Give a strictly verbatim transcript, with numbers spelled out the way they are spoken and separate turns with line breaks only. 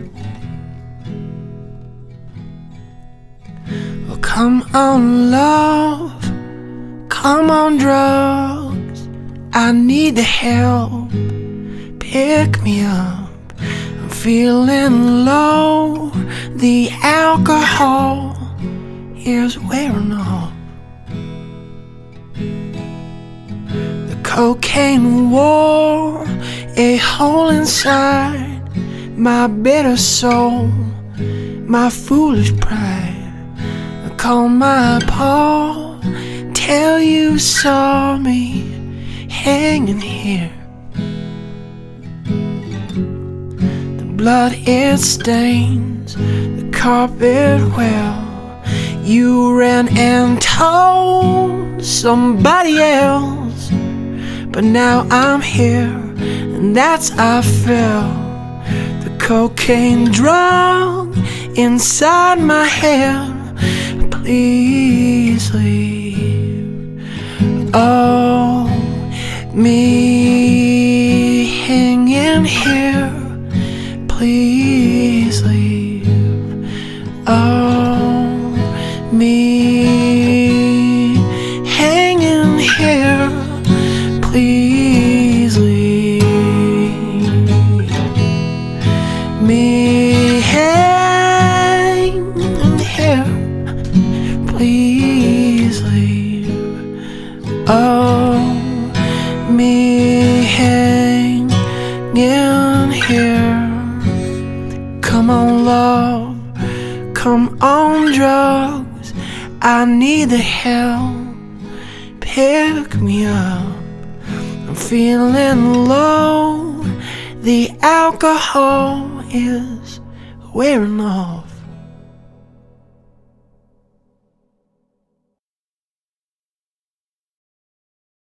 Well, come on, love, come on, drugs. I need the help, pick me up. I'm feeling low, the alcohol is wearing off. The cocaine wore a hole inside my bitter soul, my foolish pride. I call my Paul, tell you saw me hanging here. The blood, it stains the carpet well. You ran and told somebody else, but now I'm here, and that's I fell. The cocaine drug inside my head. Please leave. Oh, me hanging here. Please leave. Oh, me hanging here. Please leave. Me hanging here. Please leave. Oh, me hanging here. Come on, love, come on, drugs. I need the help, pick me up. I'm feeling low, the alcohol is wearing off.